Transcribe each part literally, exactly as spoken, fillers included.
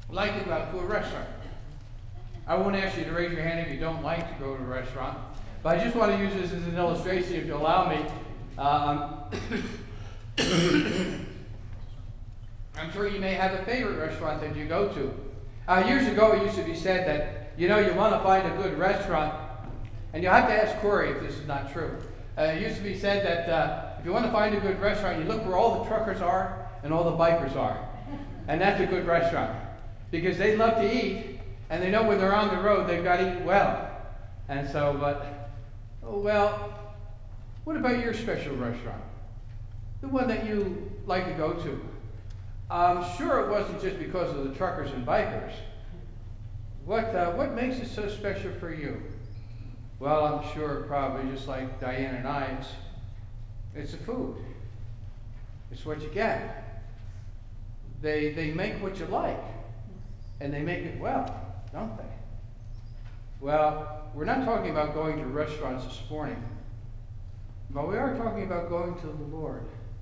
like to go out to a restaurant. I won't ask you to raise your hand if you don't like to go to a restaurant, but I just want to use this as an illustration, if you allow me. Um, I'm sure you may have a favorite restaurant that you go to. Uh, years ago, it used to be said that, you know, you want to find a good restaurant, and you'll have to ask Corey if this is not true. Uh, it used to be said that uh, if you want to find a good restaurant, you look where all the truckers are and all the bikers are. And that's a good restaurant. Because they love to eat, and they know when they're on the road, they've got to eat well. And so, but, well, what about your special restaurant? The one that you like to go to? I'm sure it wasn't just because of the truckers and bikers. What, uh, what makes it so special for you? Well, I'm sure probably just like Diane and I, it's, it's the food. It's what you get. They, they make what you like, and they make it well, don't they? Well, we're not talking about going to restaurants this morning, but we are talking about going to the Lord,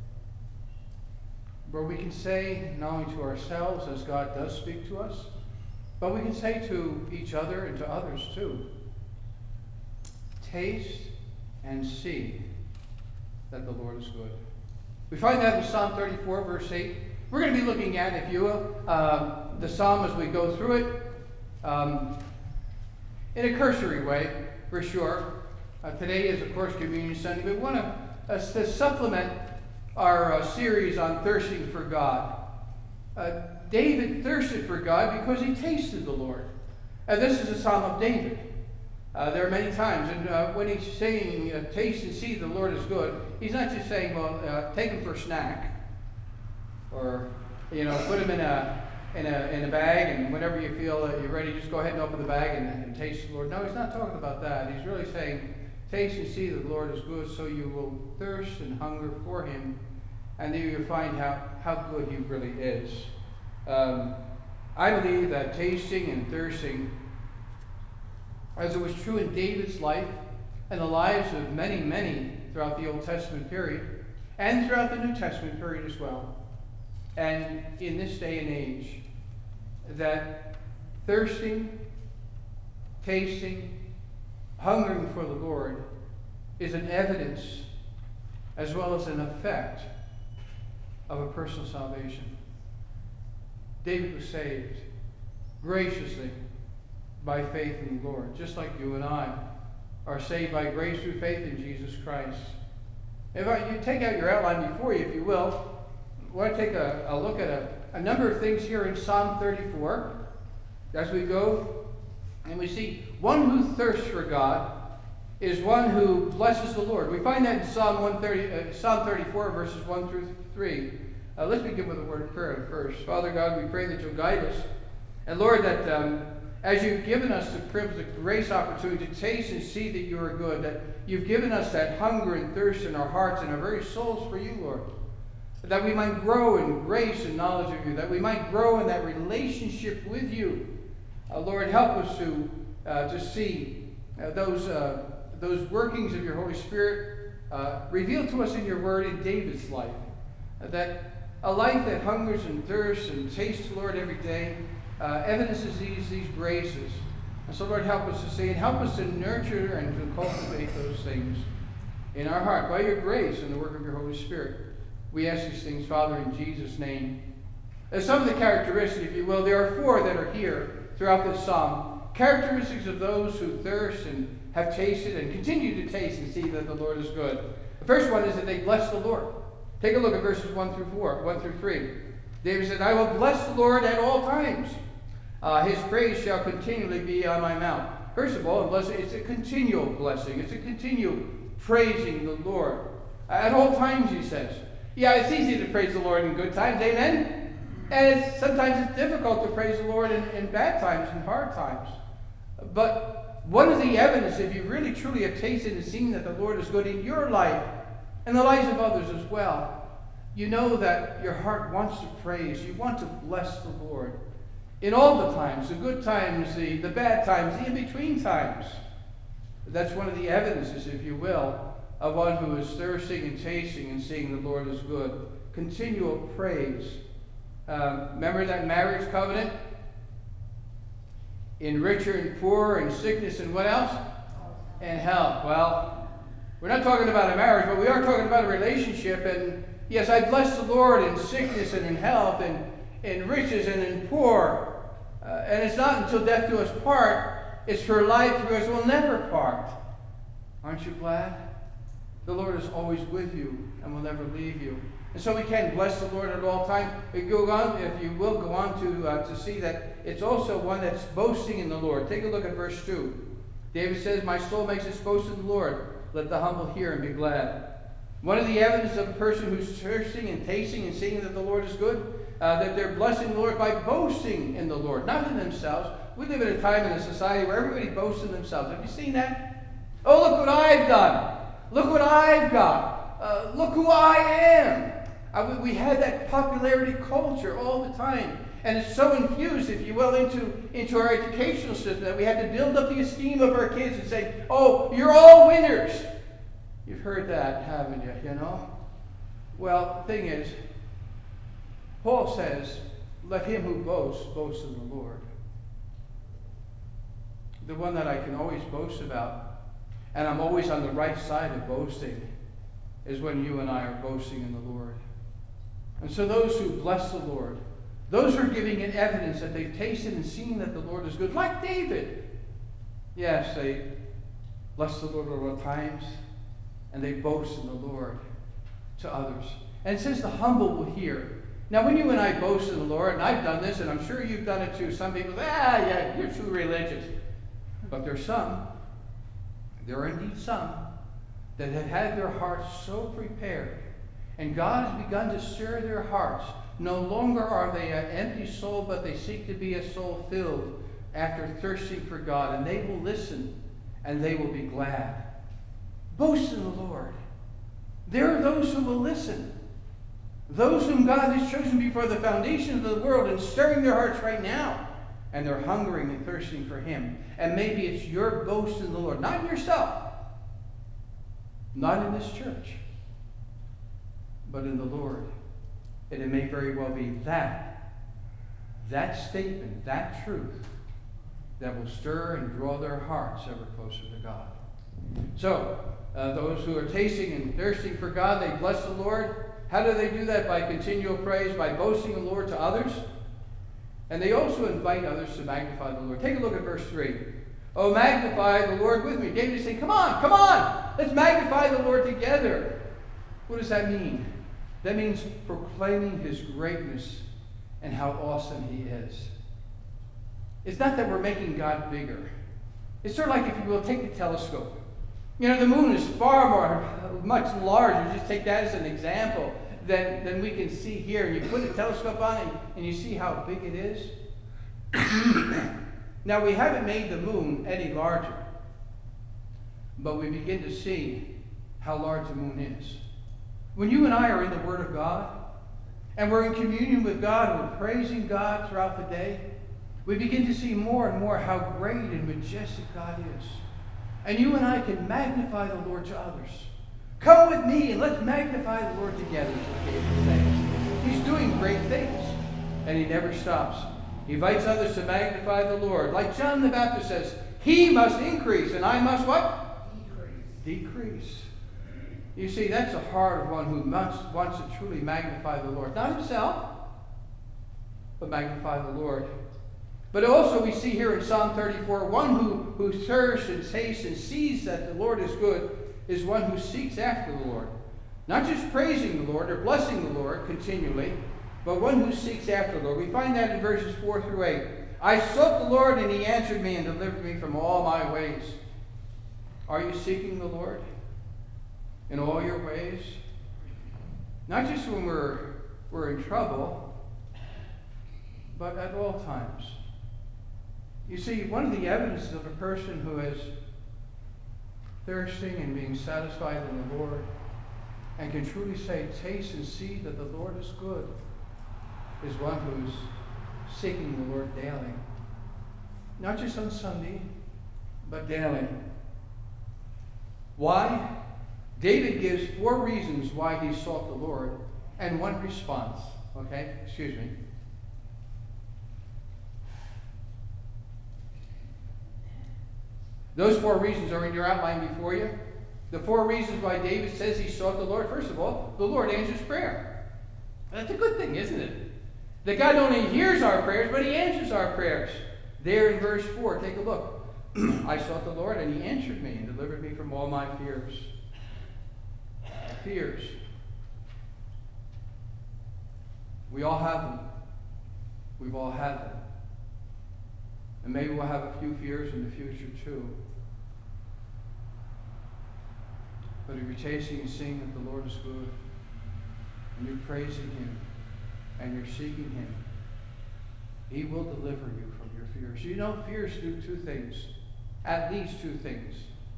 where we can say not only to ourselves, as God does speak to us, but we can say to each other and to others too, taste and see that the Lord is good. We find that in Psalm thirty-four, verse eight. We're going to be looking at, if you will, uh, the psalm as we go through it, um, in a cursory way, for sure. Uh, today is, of course, Communion Sunday. We want to, uh, to supplement our uh, series on thirsting for God. Uh, David thirsted for God because he tasted the Lord. And this is a psalm of David. Uh, there are many times, and uh, when he's saying, uh, taste and see the Lord is good, he's not just saying, well, uh, take him for a snack, or, you know, put him in a in a in a bag, and whenever you feel that you're ready, just go ahead and open the bag and, and taste the Lord. No, he's not talking about that. He's really saying, taste and see that the Lord is good, so you will thirst and hunger for him, and then you'll find how, how good he really is. Um, I believe that tasting and thirsting, as it was true in David's life and the lives of many, many throughout the Old Testament period, and throughout the New Testament period as well, and in this day and age, that thirsting, tasting, hungering for the Lord is an evidence as well as an effect of a personal salvation. David was saved graciously by faith in the Lord, just like you and I are saved by grace through faith in Jesus Christ. If I, you take out your outline before you, if you will, I want to take a, a look at a, a number of things here in Psalm thirty-four as we go, and we see one who thirsts for God is one who blesses the Lord. We find that in Psalm one thirty, uh, Psalm thirty-four, verses one through three. Uh, let's begin with a word of prayer first. Father God, we pray that you'll guide us, and Lord, that um, as you've given us the privilege, the grace opportunity to taste and see that you are good, that you've given us that hunger and thirst in our hearts and our very souls for you, Lord. That we might grow in grace and knowledge of you, that we might grow in that relationship with you. Uh, Lord, help us to uh, to see uh, those uh, those workings of your Holy Spirit uh, revealed to us in your word in David's life. Uh, that a life that hungers and thirsts and tastes the Lord every day uh, evidences these, these graces. And so, Lord, help us to see and help us to nurture and to cultivate those things in our heart by your grace and the work of your Holy Spirit. We ask these things, Father, in Jesus' name. As some of the characteristics, if you will, there are four that are here throughout this psalm. Characteristics of those who thirst and have tasted and continue to taste and see that the Lord is good. The first one is that they bless the Lord. Take a look at verses one through four, one through three. David said, I will bless the Lord at all times. Uh, his praise shall continually be on my mouth. First of all, blessing, it's a continual blessing. It's a continual praising the Lord. At all times, he says. Yeah, it's easy to praise the Lord in good times, amen? And it's, sometimes it's difficult to praise the Lord in, in bad times and hard times. But one of the evidence, if you really truly have tasted and seen that the Lord is good in your life and the lives of others as well, you know that your heart wants to praise. You want to bless the Lord in all the times, the good times, the, the bad times, the in-between times. That's one of the evidences, if you will, of one who is thirsting and tasting and seeing the Lord is good. Continual praise. Um, remember that marriage covenant? in richer and poor, in sickness and what else? And health. Well, we're not talking about a marriage, but we are talking about a relationship. And yes, I bless the Lord in sickness and in health and in riches and in poor. Uh, and it's not until death do us part. It's for life because we'll never part. Aren't you glad? The Lord is always with you and will never leave you. And so we can bless the Lord at all times. We go on, if you will, go on to, uh, to see that it's also one that's boasting in the Lord. Take a look at verse two. David says, my soul makes its boast in the Lord. Let the humble hear and be glad. One of the evidence of a person who's thirsting and tasting and seeing that the Lord is good, uh, that they're blessing the Lord by boasting in the Lord, not in themselves. We live in a time in a society where everybody boasts in themselves. Have you seen that? Oh, look what I've done. Look what I've got. Uh, look who I am. Uh, we, we have that popularity culture all the time. And it's so infused, if you will, into, into our educational system that we have to build up the esteem of our kids and say, oh, you're all winners. You've heard that, haven't you? You know? Well, the thing is, Paul says, let him who boasts, boast in the Lord. The one that I can always boast about, and I'm always on the right side of boasting, is when you and I are boasting in the Lord. And so those who bless the Lord, those who are giving it evidence that they've tasted and seen that the Lord is good, like David. Yes, they bless the Lord at all times, and they boast in the Lord to others. And it says the humble will hear. Now, when you and I boast in the Lord, and I've done this, and I'm sure you've done it too, some people say, ah, yeah, you're too religious. But there's some, there are indeed some, that have had their hearts so prepared, and God has begun to stir their hearts. No longer are they an empty soul, but they seek to be a soul filled after thirsting for God, and they will listen, and they will be glad. Boast in the Lord. There are those who will listen. Those whom God has chosen before the foundation of the world and stirring their hearts right now. And they're hungering and thirsting for Him. And maybe it's your boast in the Lord. Not in yourself. Not in this church. But in the Lord. And it may very well be that, that statement, that truth, that will stir and draw their hearts ever closer to God. So, uh, those who are tasting and thirsting for God, they bless the Lord. How do they do that? By continual praise, by boasting the Lord to others. And they also invite others to magnify the Lord. Take a look at verse three. Oh, magnify the Lord with me. David is saying, come on, come on. Let's magnify the Lord together. What does that mean? That means proclaiming His greatness and how awesome He is. It's not that we're making God bigger. It's sort of like, if you will, take the telescope. You know, the moon is far more, much larger. Just take that as an example than, than we can see here. You put a telescope on it and you see how big it is. Now, we haven't made the moon any larger, but we begin to see how large the moon is. When you and I are in the Word of God, and we're in communion with God, and we're praising God throughout the day, we begin to see more and more how great and majestic God is. And you and I can magnify the Lord to others. Come with me and let's magnify the Lord together, is what David says. He's doing great things, and He never stops. He invites others to magnify the Lord. Like John the Baptist says, He must increase, and I must what? Decrease. Decrease. You see, that's the heart of one who wants, wants to truly magnify the Lord. Not himself, but magnify the Lord. But also we see here in Psalm thirty-four, one who, who thirsts and tastes and sees that the Lord is good is one who seeks after the Lord. Not just praising the Lord or blessing the Lord continually, but one who seeks after the Lord. We find that in verses four through eight. I sought the Lord, and He answered me and delivered me from all my ways. Are you seeking the Lord in all your ways? Not just when we're, we're in trouble, but at all times. You see, one of the evidences of a person who is thirsting and being satisfied in the Lord and can truly say, taste and see that the Lord is good, is one who's seeking the Lord daily. Not just on Sunday, but daily. Why? David gives four reasons why he sought the Lord and one response. Okay? Excuse me. Those four reasons are in your outline before you. The four reasons why David says he sought the Lord. First of all, the Lord answers prayer. That's a good thing, isn't it? That God not only hears our prayers, but he answers our prayers. There in verse four, take a look. I sought the Lord, and he answered me and delivered me from all my fears. Fears. We all have them. We've all had them. And maybe we'll have a few fears in the future too. But if you're tasting and seeing that the Lord is good, and you're praising him, and you're seeking him, he will deliver you from your fears. You know, fears do two things. At least two things.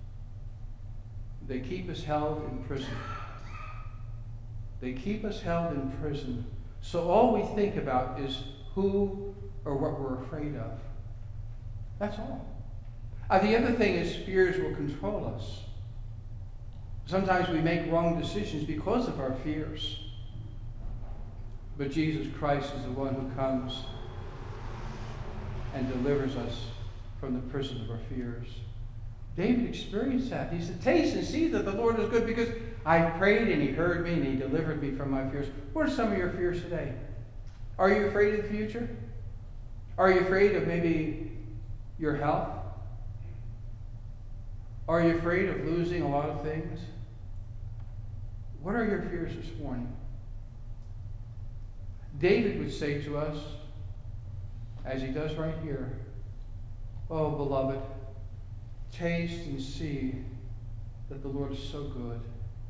They keep us held in prison. They keep us held in prison. So all we think about is who or what we're afraid of. That's all. Uh, the other thing is fears will control us. Sometimes we make wrong decisions because of our fears. But Jesus Christ is the one who comes and delivers us from the prison of our fears. David experienced that. He said, taste and see that the Lord is good, because I prayed and he heard me and he delivered me from my fears. What are some of your fears today? Are you afraid of the future? Are you afraid of maybe your health? Are you afraid of losing a lot of things? What are your fears this morning? David would say to us, as he does right here, oh, beloved, taste and see that the Lord is so good.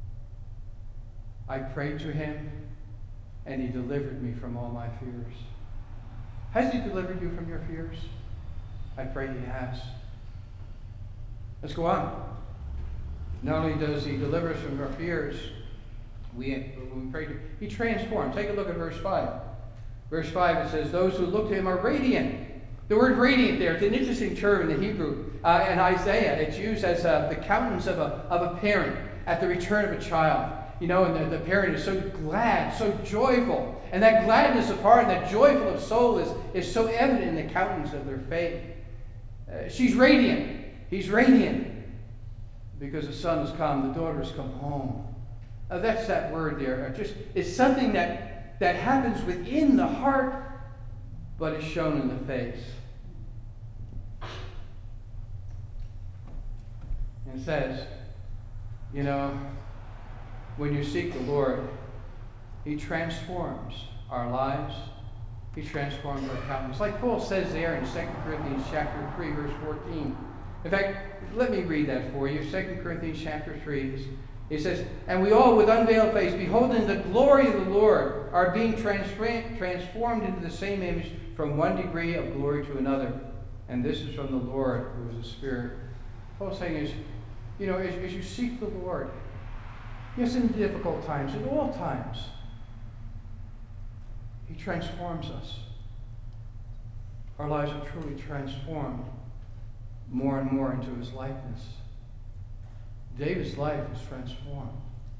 I prayed to him, and he delivered me from all my fears. Has he delivered you from your fears? I pray he has. Let's go on. Not only does he deliver us from our fears, we, when we pray to him, he transforms. Take a look at verse five. Verse five, it says, those who look to him are radiant. The word radiant there, it's an interesting term in the Hebrew. Uh, in Isaiah, it's used as uh, the countenance of a, of a parent at the return of a child. You know, and the, the parent is so glad, so joyful. And that gladness of heart, that joyful of soul is, is so evident in the countenance of their faith. Uh, she's radiant. He's radiant. Because the son has come, the daughter has come home. Uh, that's that word there. Uh, just It's something that, that happens within the heart, but is shown in the face. And it says, you know, when you seek the Lord, he transforms our lives. He transforms our countenance. Like Paul says there in Second Corinthians chapter three, verse fourteen. In fact, let me read that for you. Second Corinthians chapter three. It says, and we all with unveiled face, beholding the glory of the Lord, are being transformed transformed into the same image from one degree of glory to another. And this is from the Lord, who is the Spirit. Paul's saying is, you know, as, as you seek the Lord, yes, in difficult times, in all times, he transforms us. Our lives are truly transformed more and more into his likeness. David's life was transformed.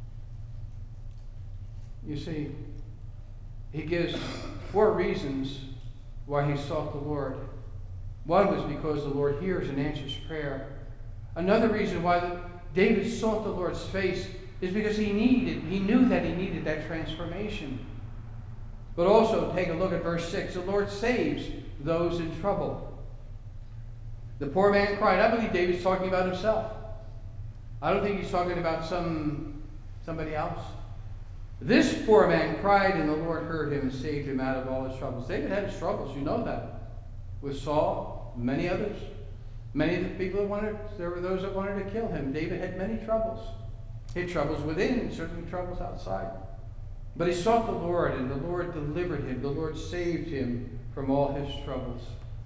You see, he gives four reasons why he sought the Lord. One was because the Lord hears and answers prayer. Another reason why the, David sought the Lord's face is because he needed, he knew that he needed that transformation. But also, take a look at verse six. The Lord saves those in trouble. The poor man cried. I believe David's talking about himself. I don't think he's talking about some somebody else. This poor man cried, and the Lord heard him and saved him out of all his troubles. David had his troubles, you know that. With Saul, many others. Many of the people that wanted, there were those that wanted to kill him. David had many troubles. He had troubles within and certainly troubles outside. But he sought the Lord, and the Lord delivered him. The Lord saved him from all his troubles.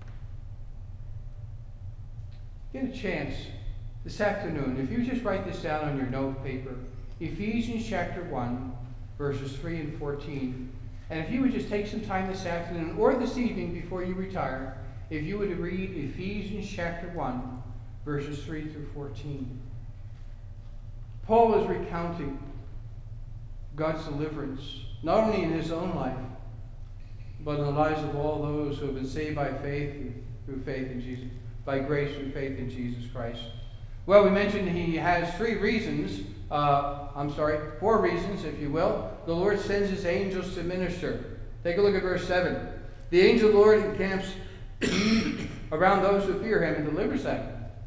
Get a chance this afternoon, if you just write this down on your note paper, Ephesians chapter one, verses three and fourteen. And if you would just take some time this afternoon or this evening before you retire, if you would read Ephesians chapter one, verses three through fourteen. Paul is recounting God's deliverance, not only in his own life, but in the lives of all those who have been saved by faith and through faith in Jesus. by grace through faith in Jesus Christ. Well, we mentioned he has three reasons, uh, I'm sorry, four reasons, if you will. The Lord sends his angels to minister. Take a look at verse seven. The angel of the Lord encamps around those who fear him and delivers them.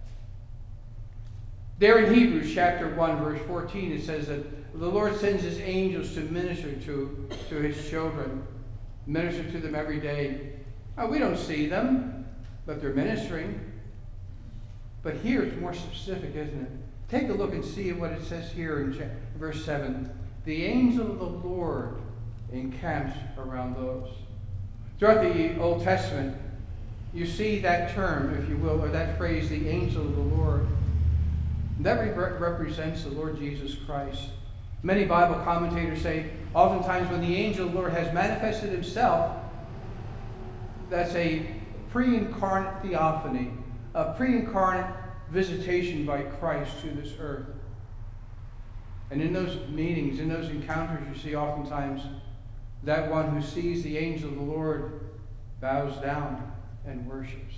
There in Hebrews chapter one, verse fourteen, it says that the Lord sends his angels to minister to, to his children, minister to them every day. Now, we don't see them, but they're ministering. But here it's more specific, isn't it? Take a look and see what it says here in verse seven. The angel of the Lord encamps around those. Throughout the Old Testament, you see that term, if you will, or that phrase, the angel of the Lord. That re- represents the Lord Jesus Christ. Many Bible commentators say, oftentimes when the angel of the Lord has manifested himself, that's a pre-incarnate theophany, a pre-incarnate visitation by Christ to this earth. And in those meetings, in those encounters, you see oftentimes that one who sees the angel of the Lord bows down and worships.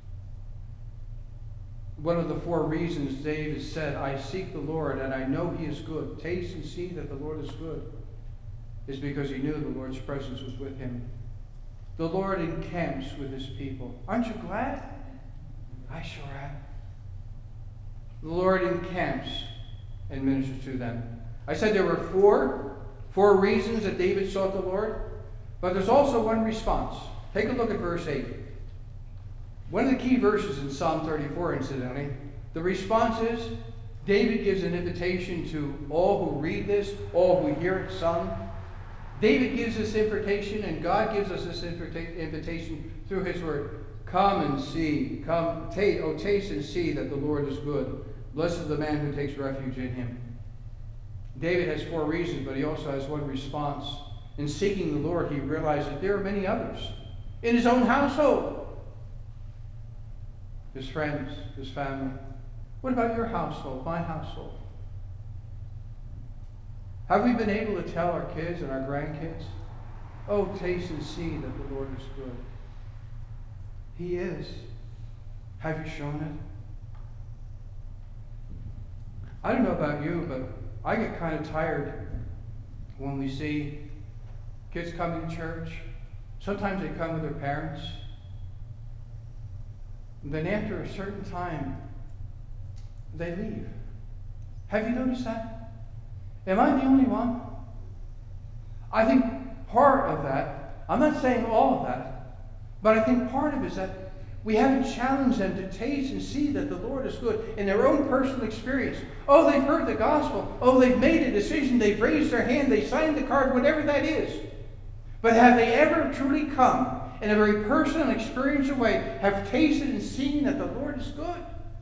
One of the four reasons David said, I seek the Lord and I know he is good. Taste and see that the Lord is good, is because he knew the Lord's presence was with him. The Lord encamps with his people. Aren't you glad? I sure am. The Lord encamps and ministers to them. I said there were four, four reasons that David sought the Lord, but there's also one response. Take a look at verse eight. One of the key verses in Psalm thirty-four, incidentally. The response is, David gives an invitation to all who read this, all who hear it sung. David gives this invitation, and God gives us this invita- invitation through his word. Come and see. Come, taste, oh, taste and see that the Lord is good. Blessed is the man who takes refuge in him. David has four reasons, but he also has one response. In seeking the Lord, he realized that there are many others in his own household. His friends, his family. What about your household, my household? Have we been able to tell our kids and our grandkids, oh, taste and see that the Lord is good? He is. Have you shown it? I don't know about you, but I get kind of tired when we see kids coming to church. Sometimes they come with their parents. And then after a certain time, they leave. Have you noticed that? Am I the only one? I think part of that, I'm not saying all of that, but I think part of it is that we haven't challenged them to taste and see that the Lord is good in their own personal experience. Oh, they've heard the gospel. Oh, they've made a decision. They've raised their hand. They signed the card, whatever that is. But have they ever truly come in a very personal and experiential way, have tasted and seen that the Lord is good?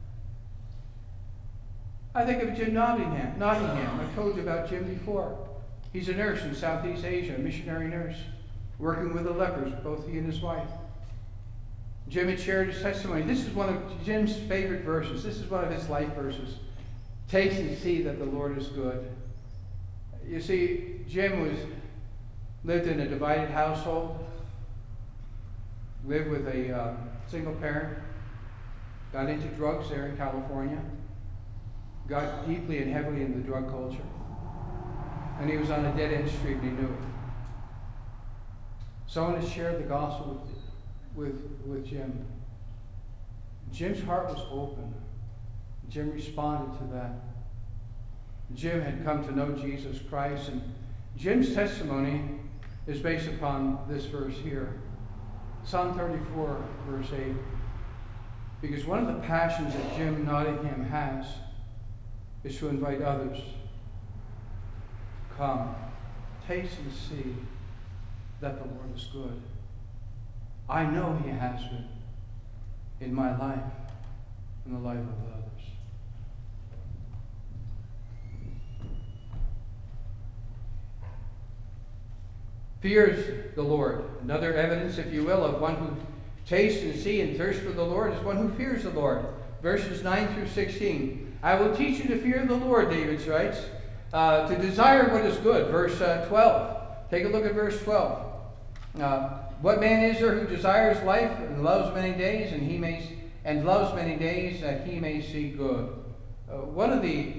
I think of Jim Nottingham. Nottingham. I told you about Jim before. He's a nurse in Southeast Asia, a missionary nurse, working with the lepers, both he and his wife. Jim had shared his testimony. This is one of Jim's favorite verses. This is one of his life verses. Taste and see that the Lord is good. You see, Jim was lived in a divided household, lived with a uh, single parent, got into drugs there in California, got deeply and heavily into the drug culture, and he was on a dead-end street and he knew it. Someone had shared the gospel with, with, with Jim. Jim's heart was open. Jim responded to that. Jim had come to know Jesus Christ, and Jim's testimony is based upon this verse here. Psalm thirty-four, verse eight. Because one of the passions that Jim Nottingham has is to invite others. Come, taste and see that the Lord is good. I know he has been in my life and the life of others. Fears the Lord. Another evidence, if you will, of one who tastes and see and thirsts for the Lord is one who fears the Lord. Verses nine through sixteen. I will teach you to fear the Lord, David writes, uh, to desire what is good. Verse uh, twelve. Take a look at verse twelve. Uh, what man is there who desires life and loves many days, and he may and loves many days that he may see good. Uh, one of the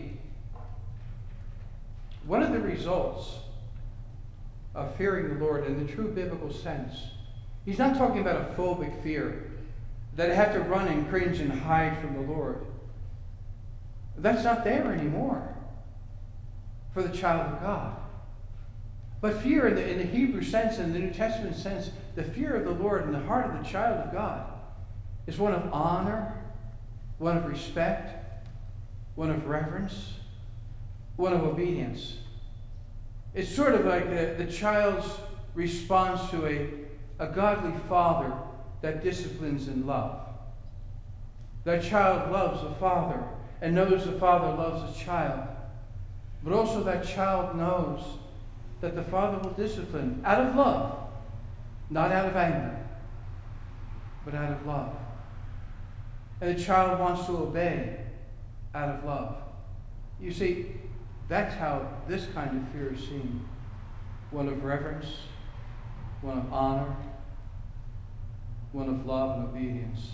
one of the results of fearing the Lord in the true biblical sense, he's not talking about a phobic fear, that I have to run and cringe and hide from the Lord. That's not there anymore for the child of God. But fear in the, in the Hebrew sense, in the New Testament sense, the fear of the Lord in the heart of the child of God is one of honor, one of respect, one of reverence, one of obedience. It's sort of like the, the child's response to a, a godly father that disciplines in love. That child loves the father and knows the father loves the child. But also that child knows that the father will discipline out of love, not out of anger, but out of love. And the child wants to obey out of love. You see, that's how this kind of fear is seen. One of reverence, one of honor, one of love and obedience.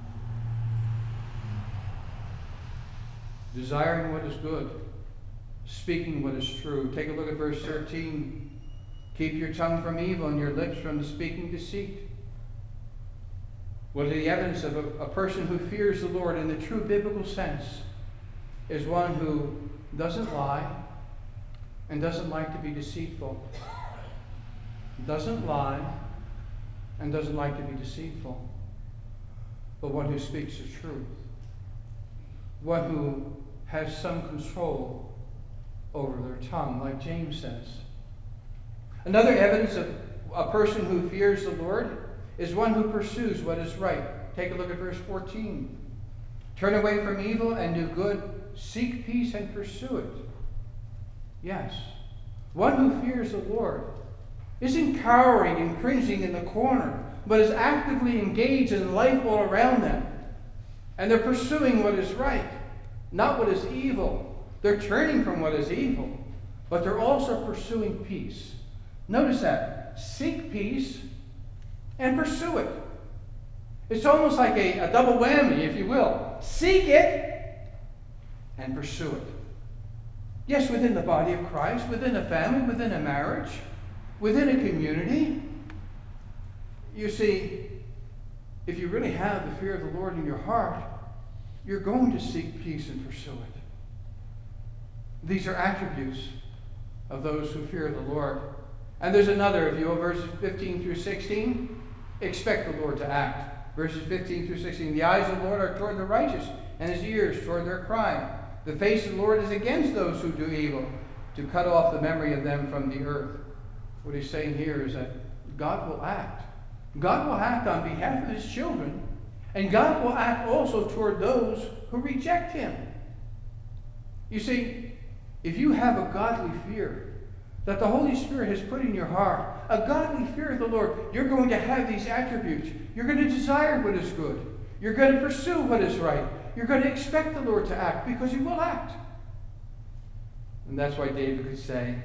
Desiring what is good, speaking what is true. Take a look at verse thirteen. Keep your tongue from evil and your lips from the speaking deceit. Well, the evidence of a, a person who fears the Lord in the true biblical sense is one who doesn't lie and doesn't like to be deceitful. Doesn't lie and doesn't like to be deceitful. But one who speaks the truth. One who has some control over their tongue, like James says. Another evidence of a person who fears the Lord is one who pursues what is right. Take a look at verse fourteen. Turn away from evil and do good. Seek peace and pursue it. Yes. One who fears the Lord isn't cowering and cringing in the corner, but is actively engaged in life all around them. And they're pursuing what is right, not what is evil. They're turning from what is evil, but they're also pursuing peace. Notice that. Seek peace and pursue it. It's almost like a, a double whammy, if you will. Seek it and pursue it. Yes, within the body of Christ, within a family, within a marriage, within a community. You see, if you really have the fear of the Lord in your heart, you're going to seek peace and pursue it. These are attributes of those who fear the Lord. And there's another, if you will, verses fifteen through sixteen. Expect the Lord to act. Verses fifteen through sixteen. The eyes of the Lord are toward the righteous, and his ears toward their cry. The face of the Lord is against those who do evil, to cut off the memory of them from the earth. What he's saying here is that God will act. God will act on behalf of his children, and God will act also toward those who reject him. You see, if you have a godly fear that the Holy Spirit has put in your heart, a godly fear of the Lord, you're going to have these attributes. You're going to desire what is good. You're going to pursue what is right. You're going to expect the Lord to act, because he will act. And that's why David could say,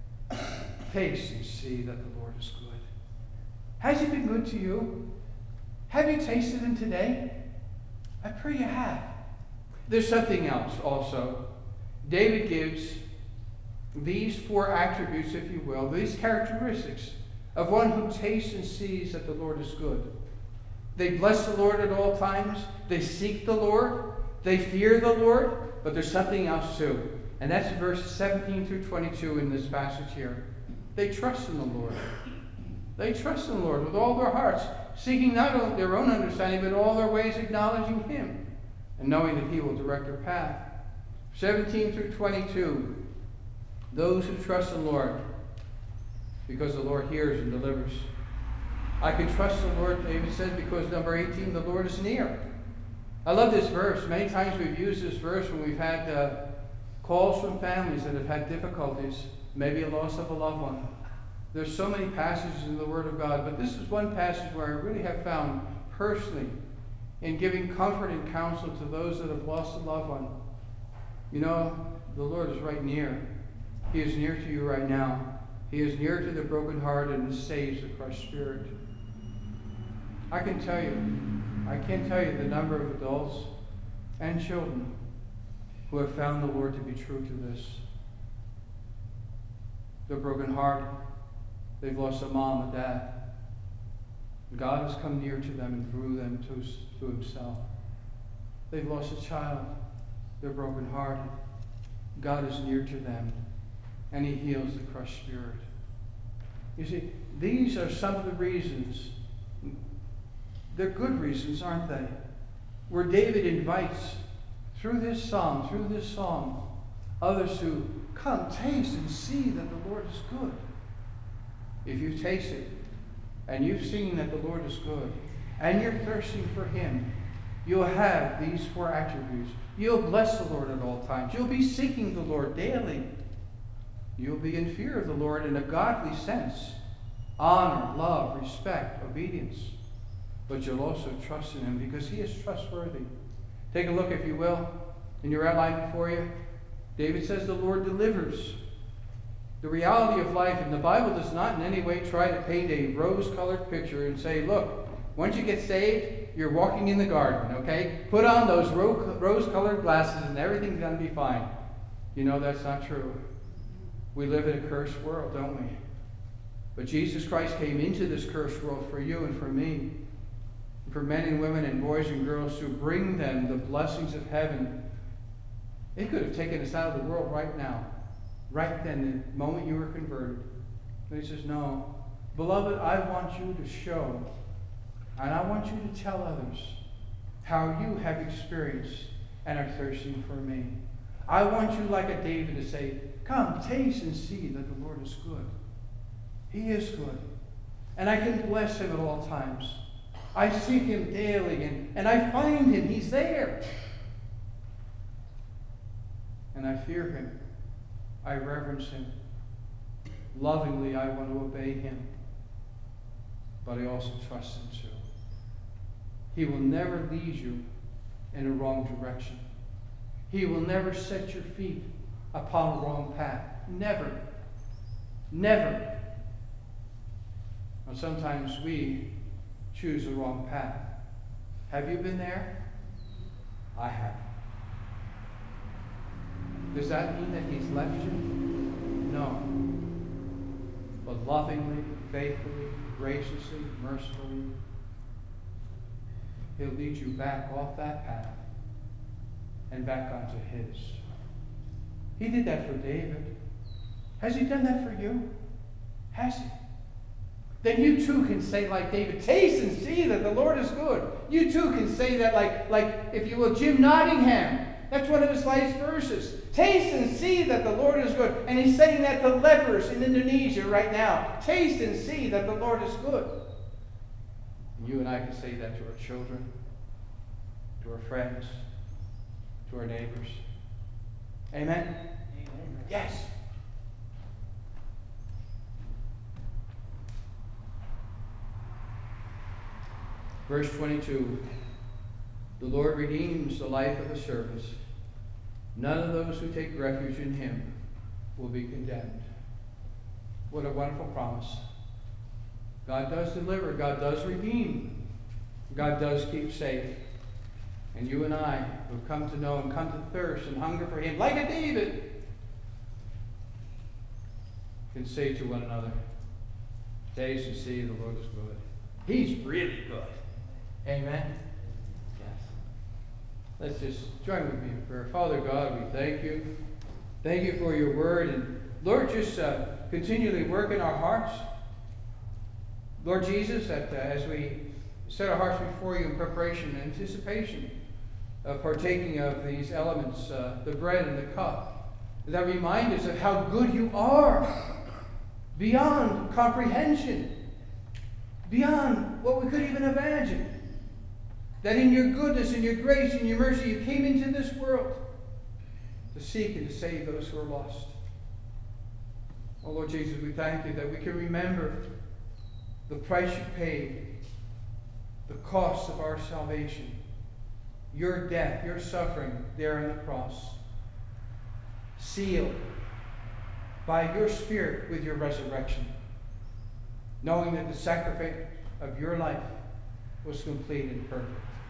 taste and see that the Lord is good. Has he been good to you? Have you tasted him today? I pray you have. There's something else also. David gives these four attributes, if you will, these characteristics of one who tastes and sees that the Lord is good. They bless the Lord at all times. They seek the Lord. They fear the Lord. But there's something else too. And that's verses seventeen through twenty-two in this passage here. They trust in the Lord. They trust in the Lord with all their hearts, seeking not only their own understanding, but all their ways acknowledging him, and knowing that he will direct their path. seventeen through twenty-two. Those who trust in the Lord, because the Lord hears and delivers. I can trust the Lord, David said, because number eighteen, the Lord is near. I love this verse. Many times we've used this verse when we've had uh, calls from families that have had difficulties, maybe a loss of a loved one. There's so many passages in the Word of God, but this is one passage where I really have found personally in giving comfort and counsel to those that have lost a loved one. You know, the Lord is right near. He is near to you right now. He is near to the brokenhearted and saves the crushed spirit. I can tell you, I can't tell you the number of adults and children who have found the Lord to be true to this. They're brokenhearted. They've lost a mom, a dad. God has come near to them and drew them to, to himself. They've lost a child. They're brokenhearted. God is near to them, and he heals the crushed spirit. You see, these are some of the reasons. They're good reasons, aren't they? Where David invites, through this psalm, through this song, others to come, taste, and see that the Lord is good. If you've tasted and you've seen that the Lord is good, and you're thirsting for him, you'll have these four attributes. You'll bless the Lord at all times. You'll be seeking the Lord daily. You'll be in fear of the Lord in a godly sense. Honor, love, respect, obedience. But you'll also trust in him because he is trustworthy. Take a look, if you will, in your outline before you. David says the Lord delivers. The reality of life, and the Bible does not in any way try to paint a rose-colored picture and say, look, once you get saved, you're walking in the garden, okay? Put on those ro- rose-colored glasses and everything's going to be fine. You know that's not true. We live in a cursed world, don't we? But Jesus Christ came into this cursed world for you and for me, and for men and women and boys and girls to bring them the blessings of heaven. He could have taken us out of the world right now, right then, the moment you were converted. But he says, no, beloved, I want you to show, and I want you to tell others how you have experienced and are thirsting for me. I want you, like a David, to say, come, taste and see that the Lord is good. He is good. And I can bless him at all times. I seek him daily, and, and I find him. He's there. And I fear him. I reverence him. Lovingly, I want to obey him. But I also trust him too. He will never lead you in a wrong direction. He will never set your feet upon a wrong path. Never. Never. Now, sometimes we choose the wrong path. Have you been there? I have. Does that mean that he's left you? No. But lovingly, faithfully, graciously, mercifully, he'll lead you back off that path and back onto his. He did that for David. Has he done that for you? Has he? Then you too can say like David, taste and see that the Lord is good. You too can say that like, like if you will, Jim Nottingham. That's one of his last verses. Taste and see that the Lord is good. And he's saying that to lepers in Indonesia right now. Taste and see that the Lord is good. And you and I can say that to our children, to our friends, to our neighbors. Amen? Amen. Yes. Verse twenty-two. The Lord redeems the life of his servants. None of those who take refuge in him will be condemned. What a wonderful promise. God does deliver. God does redeem. God does keep safe. And you and I who have come to know and come to thirst and hunger for him, like a David, can say to one another, taste and see the Lord is good. He's really good. Amen? Yes. Let's just join with me in prayer. Father God, we thank you. Thank you for your word. And Lord, just uh, continually work in our hearts. Lord Jesus, that uh, as we set our hearts before you in preparation and anticipation of partaking of these elements, uh, the bread and the cup, that remind us of how good you are, beyond comprehension, beyond what we could even imagine. That in your goodness and your grace and your mercy, you came into this world to seek and to save those who are lost. Oh, Lord Jesus, we thank you that we can remember the price you paid, the cost of our salvation, your death, your suffering there on the cross, sealed by your Spirit with your resurrection, knowing that the sacrifice of your life was complete and perfect.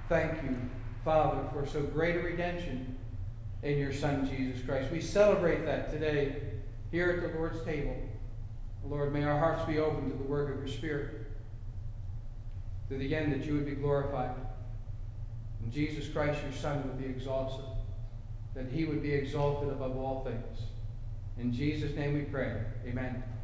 Thank you, Father, for so great a redemption in your Son, Jesus Christ. We celebrate that today here at the Lord's table. Lord, may our hearts be open to the work of your Spirit, to the end that you would be glorified, and Jesus Christ, your Son, would be exalted, that he would be exalted above all things. In Jesus' name we pray. Amen.